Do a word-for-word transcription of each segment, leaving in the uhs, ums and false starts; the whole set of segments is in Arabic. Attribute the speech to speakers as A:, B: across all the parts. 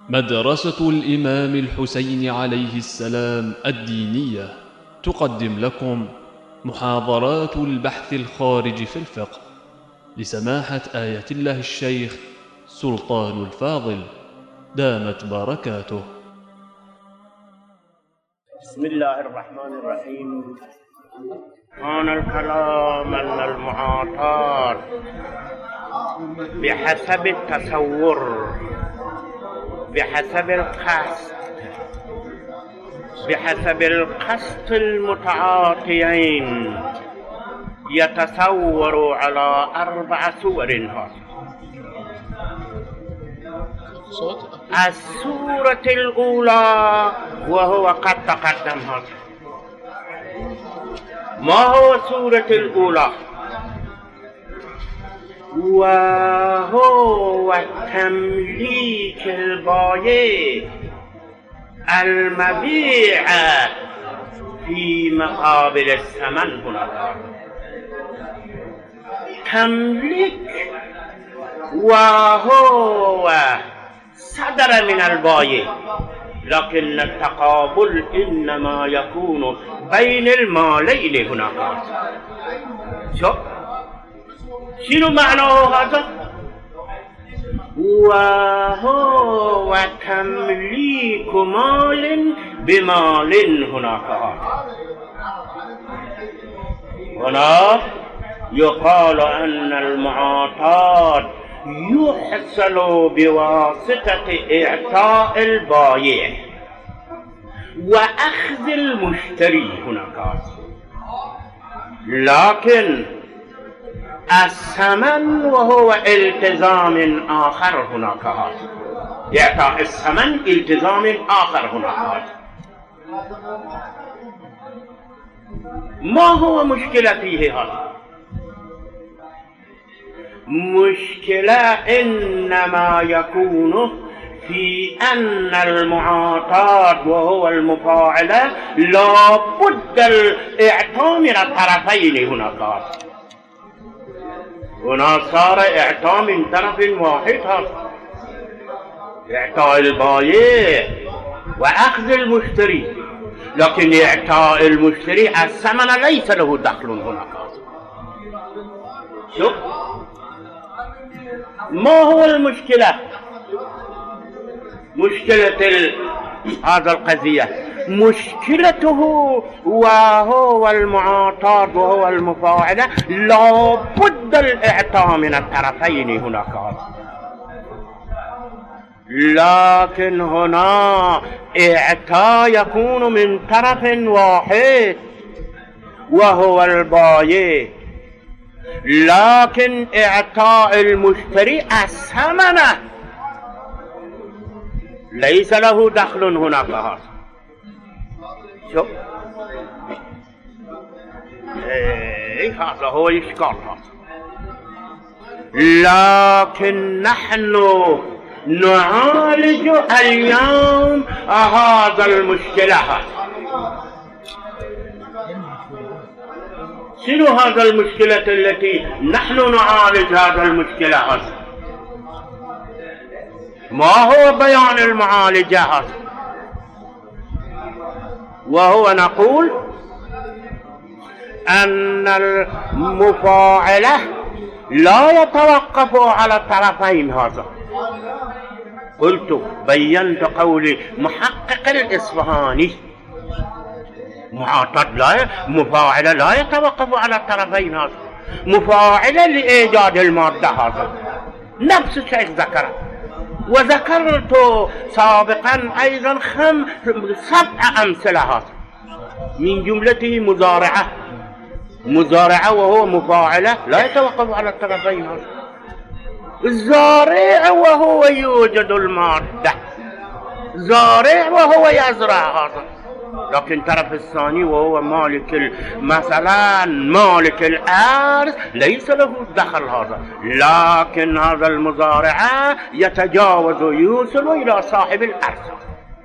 A: مدرسة الإمام الحسين عليه السلام الدينية تقدم لكم محاضرات البحث الخارج في الفقه لسماحة آية الله الشيخ سلطان الفاضل دامت بركاته.
B: بسم الله الرحمن الرحيم. كان الكلام أن المعاطات بحسب التصور، بحسب القصد، بحسب القصد المتعاطيين يتصور على أربع صور هذه. الصورة الأولى وهو قد تقدم هذا. ما هو الصورة الأولى؟ وهو تمليك البايع المبيع في مقابل الثمن. هنا تمليك وهو صدر من البايع، لكن التقابل إنما يكون بين المالين. هناك شو شنو معناه هذا؟ وهو تمليك مال بمال. هناك هنا يقال أن المعاطاة يحصل بواسطة إعطاء البايع وأخذ المشتري. هناك لكن الثمن وهو التزام آخر. هناك إعطاء الثمن التزام آخر. هناك ما هو مشكلة فيه هذا؟ مشكلة إنما يكون في أن المعاطاة وهو المفاعلة لا بد الإعطاء من الطرفين. هناك هنا صار إعطاء من طرف واحد، هذا إعطاء البايع وأخذ المشتري، لكن إعطاء المشتري الثمن ليس له دخل. هناك شوف ما هو المشكلة؟ مشكلة هذا القضية مشكلته وهو المعاطاة وهو المفاعلة لا بد الإعطاء من الطرفين. هناك لكن هنا إعطاء يكون من طرف واحد وهو البايع، لكن إعطاء المشتري الثمن ليس له دخل. هناك هذا شوف إيه هذا هو إشكال هذا. لكن نحن نعالج اليوم هذا المشكلة. شنو هذا المشكلة التي نحن نعالج هذا المشكلة هذا؟ ما هو بيان المعالجة هذا؟ وهو نقول أن المفاعلة لا يتوقف على الطرفين. هذا قلت بينت قولي محقق الإصفهاني معاطاة لا مفاعلة لا يتوقف على الطرفين. هذا مفاعلة لإيجاد المادة. هذا نفس الشيء ذكره، وذكرت سابقا أيضا خم سبع أمثلة. هذا من جملته مزارعة مزارعة وهو مفاعلة لا يتوقف على الطرفين. هذا الزارع وهو يوجد المادة، زارع وهو يزرع. هذا لكن طرف الثاني وهو مالك مثلا مالك الأرض ليس له دخل. هذا لكن هذا المزارع يتجاوز ويوصل إلى صاحب الأرض.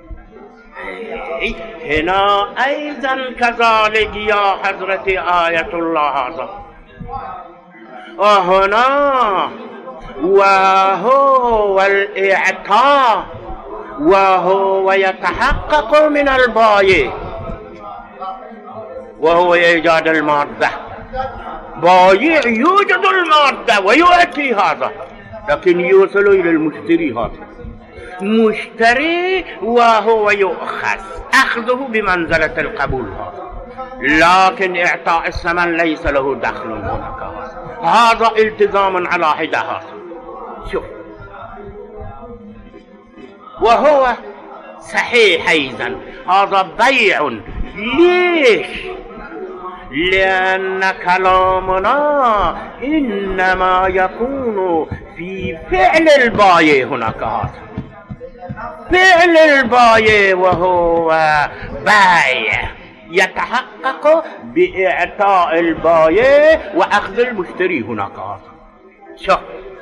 B: هنا أيضا كذلك يا حضرة آية الله. هذا وهنا وهو الإعطاء وهو يتحقق من البايع وهو إيجاد المادة. بايع يوجد المادة ويؤتي هذا، لكن يوصل إلى المشتري هذا مشتري وهو يؤخذ، أخذه بمنزلة القبول هذا، لكن إعطاء الثمن ليس له دخل هناك. هذا التزام على حدة هذا. شوف، وهو صحيح أيضا هذا بيع. ليش؟ لأن كلامنا إنما يكون في فعل البايع هناك هذا، فعل البايع وهو بيع يتحقق بإعطاء البايع وأخذ المشتري هناك هذا. شوف،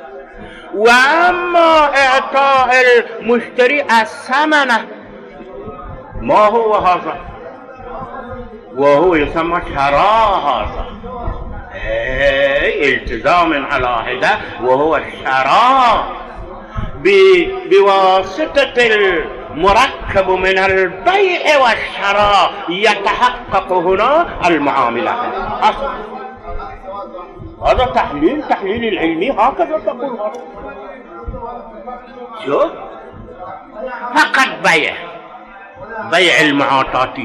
B: وأما إعطاء المشتري الثمن ما هو هذا؟ وهو يسمى شراء هذا، اي التزام على حدة، وهو الشراء بواسطة المركب من البيع والشراء يتحقق هنا المعاملة. هذا تحليل تحليل العلمي هكذا تقول. شوف، فقط بيع بيع المعاطاتي،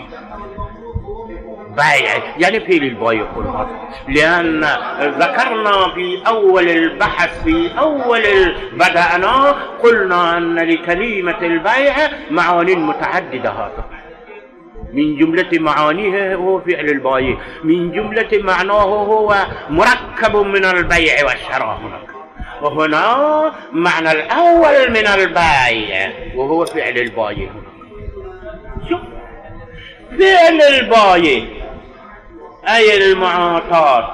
B: بيع يعني في البايع كله. لأن ذكرنا في أول البحث في أول بدأنا قلنا أن لكلمة البيع معاني متعددة. هذا من جملة معانيه هو فعل البايع، من جملة معناه هو مركب من البيع والشراء هناك. وهنا معنى الأول من البيع وهو فعل البايع. شوف، فعل البايع أي المعاطات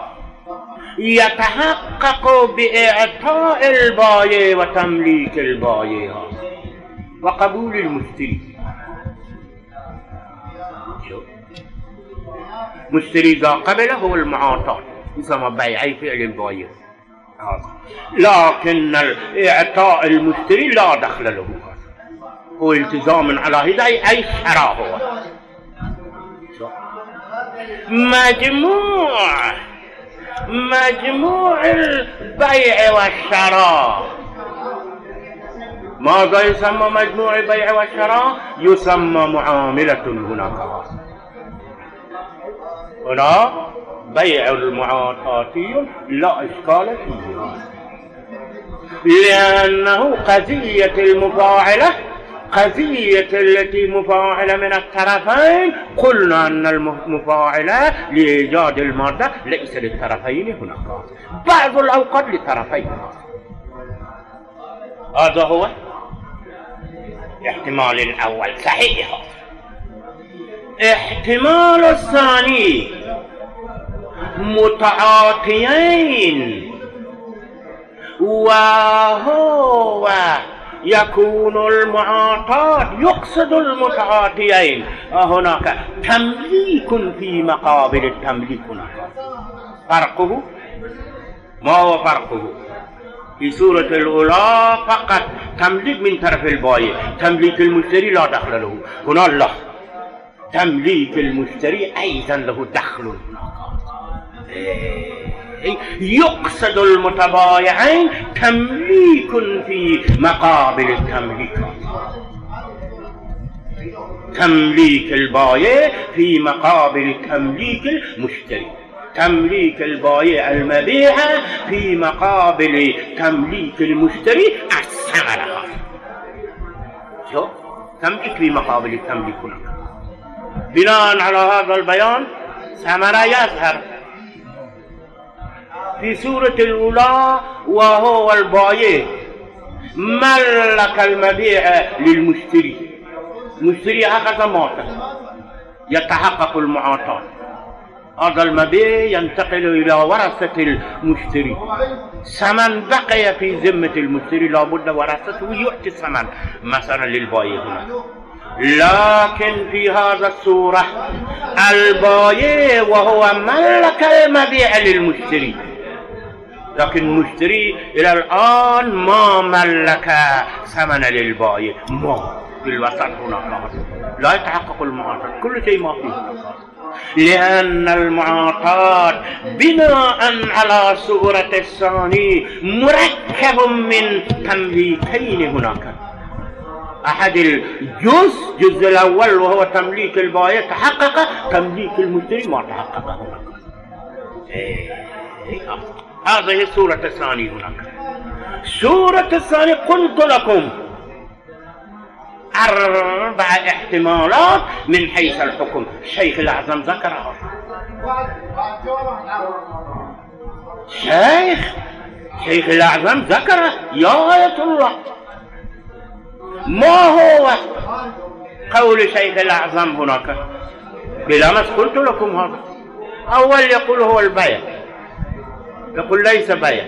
B: يتحقق بإعطاء البايع وتمليك البايع وقبول المشتري. مشتري إذا قبله هو المعاطات يسمى بيع أي فعل البايع، لكن إعطاء المشتري لا دخل له، هو التزام على هداية أي شراء. هو مجموع مجموع البيع والشراء. ماذا يسمى مجموع البيع والشراء؟ يسمى معاملة هناك. هنا بيع المعاطاتي لا إشكال فيه، لأنه قضية المفاعلة قضية التي مفاعلة من الطرفين. قلنا أن المفاعلة لإيجاد المادة ليس للطرفين هناك، بعض الأوقات للطرفين. هذا هو احتمال الأول صحيح. احتمال الثاني متعاطيين، وهو يكون المعاطات يقصد المتعاطيين هناك تمليك في مقابل التمليك. هناك فرقه ما هو فرقه؟ في سورة الأولى فقط تمليك من طرف البايع، تمليك المشتري لا دخل له. هنا لا، تمليك المشتري أيضا له دخل. يقصد المتبايعين تمليك في مقابل التمليك، تمليك البايع في مقابل تمليك المشتري، تمليك البايع المبيع في مقابل تمليك المشتري الثمرة. شوف، تمليك في مقابل التمليك. بناء على هذا البيان ثمرة يظهر في سورة الأولى، وهو البايع ملك المبيع للمشتري، المشتري أخذ ماته يتحقق المعاطاة، هذا المبيع ينتقل إلى ورثة المشتري، ثمن بقي في ذمة المشتري لابد ورثته يؤتي الثمن مثلا للبايع هنا. لكن في هذا الصورة البايع وهو ملك المبيع للمشتري، لكن المشتري إلى الآن ما ملك ثمن للبايع، ما في الوسط هناك لا يتحقق المعاطاة، كل شيء ما فيه هناك، لأن المعاطاة بناء على صورة الثاني مركب من تمليكين هناك. أحد الجزء الجزء الأول وهو تمليك البائع تحقق، تمليك المشتري ما تحقق هناك. هذه الصورة الثانية هناك. صورة الثانية قلت لكم أربع احتمالات من حيث الحكم، الشيخ الأعظم ذكرها. شيخ شيخ الأعظم ذكره يا آية الله. ما هو قول شيخ الأعظم هناك؟ بلا قلت لكم هذا. أول يقول هو البيع، يقول ليس بيع،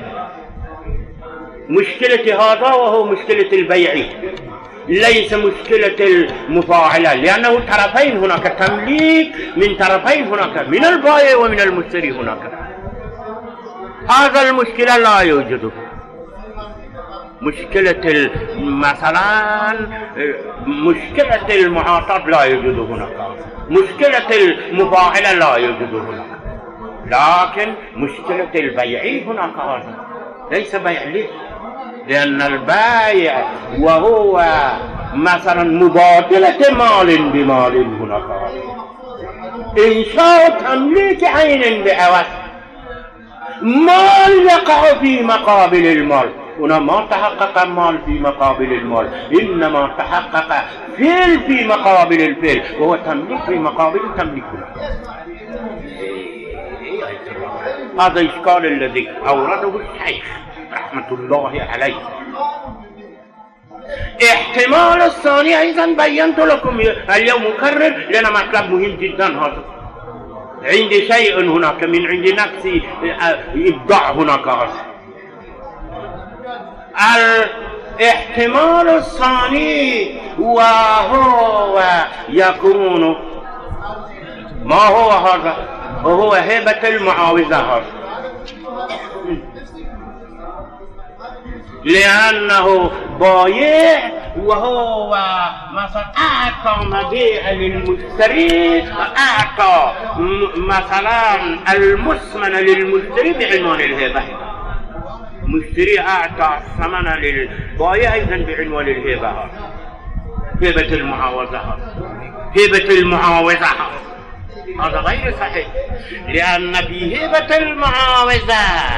B: مشكلة هذا وهو مشكلة البيع، ليس مشكلة المفاعلة، لأنه طرفين هناك، تمليك من طرفين هناك، من البائع ومن المشتري هناك. هذا المشكلة لا يوجد. مشكلة مثلا مشكلة المعاطاة لا يوجد هناك، مشكلة المفاعلة لا يوجد هناك، لكن مشكلة البيع هناك. هذا ليس بيع. ليه؟ لأن البيع وهو مثلا مبادلة مال بمال هناك، إنشاء تمليك عين بعوض، مال يقع في مقابل المال. هنا ما تحقق مال في مقابل المال، إنما تحقق فعل في مقابل الفعل، وهو تمليك في مقابل تمليك. هذا الإشكال الذي أورده الشيخ رحمة الله عليه. احتمال الثاني أيضا بينت لكم اليوم مكرر، لأن مطلب مهم جدا. هذا عندي شيء هناك من عند نفسي إبداع هناك. هذا الاحتمال الثاني وهو يكون ما هو هذا؟ وهو هبة المعاوضة. هذا لأنه بايع وهو مثلا أعطى مبيع للمشتري، أعطى مثلا المثمن للمشتري بعنوان الهبة، مشتري أعطى الثمن للبائع أيضا بعنوان الهبة. هبة المعاوضة، هبة المعاوضة هذا غير صحيح، لأن في هبة المعاوضة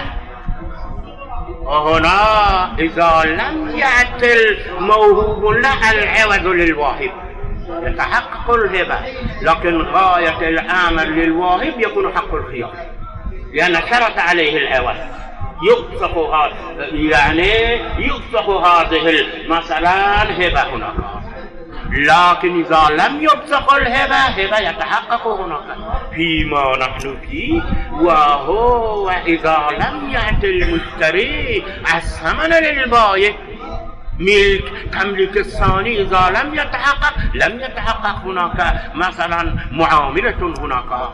B: وهنا إذا لم يأتي الموهوب له العوض للواهب يتحقق الهبة، لكن غاية الآمر للواهب يكون حق الخيار، لأن شرط عليه العوض. يفسخ يعني يفسخ هذه مثلا هبة هناك، لكن إذا لم يفسخ الهبة هبة يتحقق هناك فيما نحن فيه، وهو إذا لم يأتي المشتري الثمن للبائع ملك تملك الثاني، إذا لم يتحقق لم يتحقق هناك مثلا معاملة هناك،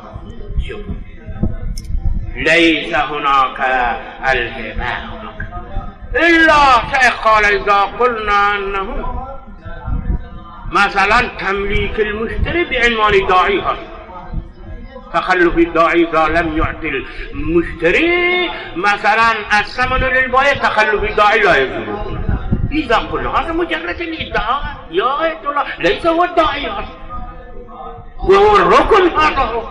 B: ليس هناك الهبة هناك. إلا شيخ قال إذا قلنا أنه مثلا تمليك المشتري بعنوان داعيها، تخلف الداعي إذا لم يعطي المشتري مثلا الثمن للبائع، تخلف الداعي لا يجوز. إذا قلنا هذا مجرد الادعاء يا آية الله، ليس هو الداعي هذا، وهو الركن هذا.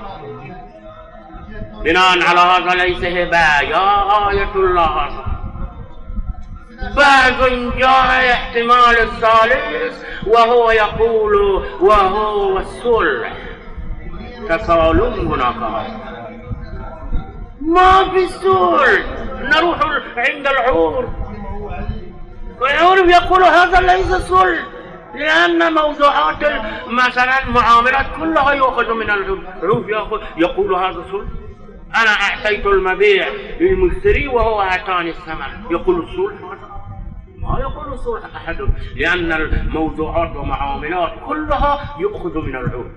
B: بناء على هذا ليس هبة يا آية الله هذا. بعض جاء احتمال الثالث وهو يقول وهو الصلح، تسالم هناك. ما في الصلح، نروح عند العور والعور يقول هذا ليس صلح، لأن موضوعات مثلا معاملات كلها يأخذ من العور، يأخذ يقول هذا صلح. أنا أعطيت المبيع للمشتري وهو أعطاني الثمن، يقول الصلح؟ ما يقول الصلح أحد، لأن الموضوعات ومعاملات كلها يأخذ من العور.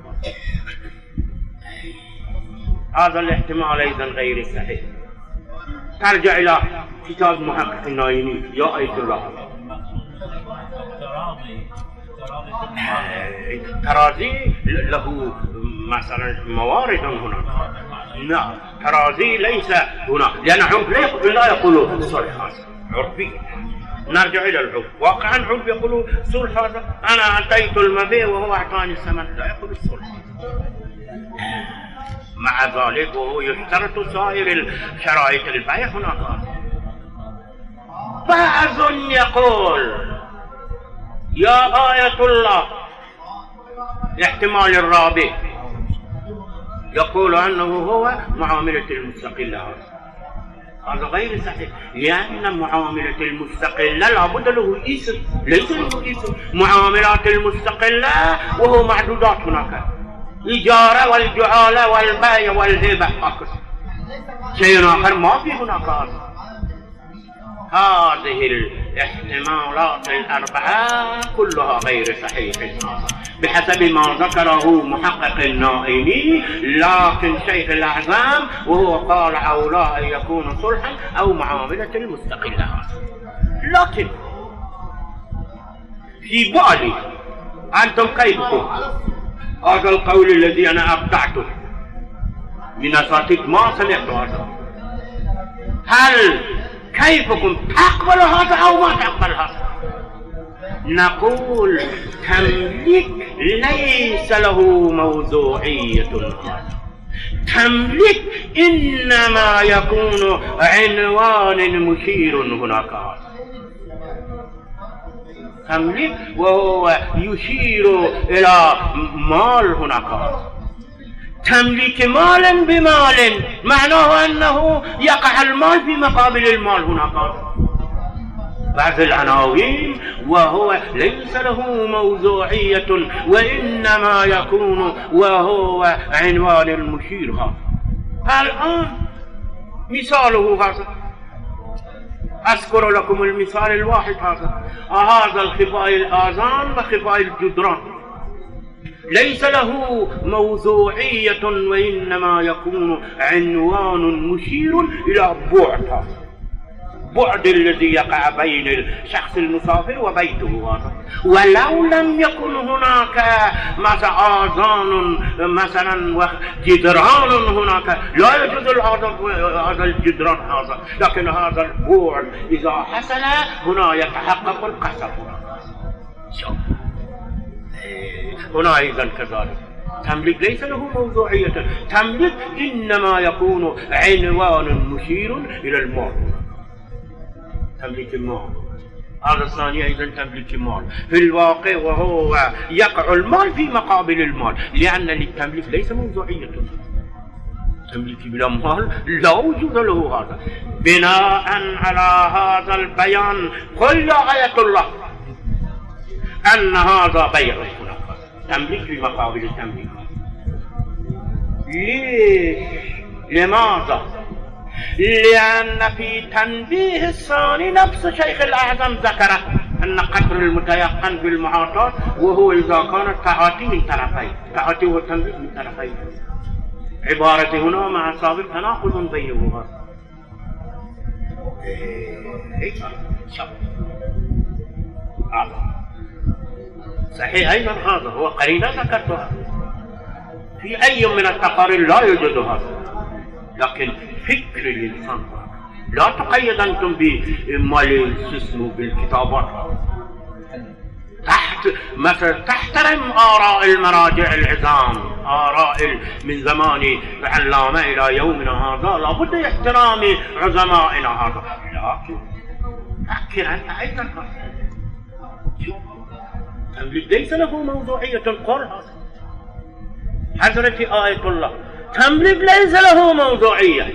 B: هذا الاحتمال أيضا غير صحيح. ترجع إلى كتاب محقق النايني يا آية الله. ترازي له مثلا موارد هناك. نعم ترازي ليس هناك، لأن عرف لا يقول صلح هذا عرفي. نرجع إلى العرف، واقعا عرف يقول صلح هذا، أنا أعطيت المبيع وهو أعطاني الثمن، لا يقول الصلح. مع ذلك وهو يشترط سائر الشرائط البيع هناك. بعض يقول يا آية الله احتمال الرابع يقول أنه هو معاملة المستقلة. هذا غير صحيح، لأن معاملة المستقلة لابد له اسم، ليس له اسم. معاملات المستقلة وهو معدودات هناك، إجارة والجعالة والبيع والهبة، شيء آخر ما في هناك. هذه الاحتمالات الأربعة كلها غير صحيحة بحسب ما ذكره محقق النائمي، لكن شيخ الأعزام وهو قال أولى أن يكون صلحا أو معاملة المستقلة. لكن في بالي أنتم كيفكم هذا القول الذي أنا أبدعته من أساتذة ما سمعت هذا، هل كيفكم تقبل هذا أو ما تقبل هذا؟ نقول تمليك ليس له موضوعية. تمليك إنما يكون عنوان مشير هناك. تمليك وهو يشير إلى مال هناك. تمليك مال بمال معناه أنه يقع المال في مقابل المال هناك. بعض العناوين وهو ليس له موضوعية وإنما يكون وهو عنوان المشير. الآن مثاله هذا، أذكر لكم المثال الواحد هذا، هذا الخفاء الآذان وخفاء الجدران ليس له موضوعية وإنما يكون عنوان مشير إلى بعد، بعد الذي يقع بين الشخص المسافر وبيته هذا. ولو لم يكن هناك مثلا آذان مثلا وجدران هناك لا يجوز هذا الجدران هذا، لكن هذا البعد إذا حصل هنا يتحقق القصر هنا أيضا كذلك. تملك ليس له موضوعية، تملك إنما يكون عنوان مشير إلى المال، تملك المال. هذا الثاني أيضا تملك المال في الواقع وهو يقع المال في مقابل المال، لأن للتملك ليس موضوعية. تملك بلا مال لا وجود له. هذا بناء على هذا البيان قل يا آية الله أن هذا بيع هناك، تملك في مقابل التمليك. ليش؟ لماذا؟ لأن في تنبيه الثاني نفس شيخ الأعظم ذكره أن قدر المتيقن بالمعاطاة وهو إذا كانت تعاطي من طرفين، تعاطي والتنبيه من طرفين. عبارة هنا مع سابق تناقض بينهما. هيك صحيح أيضا هذا هو قرينة ذكرتها في أي من التقارير لا يوجد هذا، لكن فكر الإنسان لا تقيد أنتم بما اسمه بالكتابات. تحت مثلا تحترم آراء المراجع العظام، آراء من زمان العلامة إلى يومنا هذا لابد احترام عظمائنا هذا، لكن فكر أنت أيضا تملك ليس له موضوعية. قل حضرتي آية الله تملك ليس له موضوعية،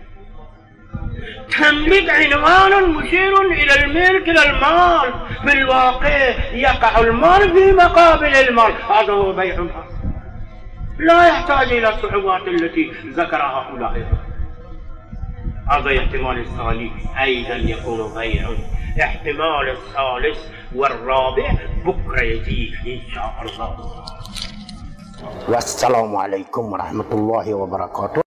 B: تملك عنوان مشير إلى الملك إلى المال، في الواقع يقع المال في مقابل المال. هذا هو بيع لا يحتاج إلى الصعوبات التي ذكرها هؤلاء. هذا الاحتمال الثاني أيضا يكون بيع. احتمال الثالث والرابع بكرة يجي إن شاء الله.
C: والسلام عليكم ورحمة الله وبركاته.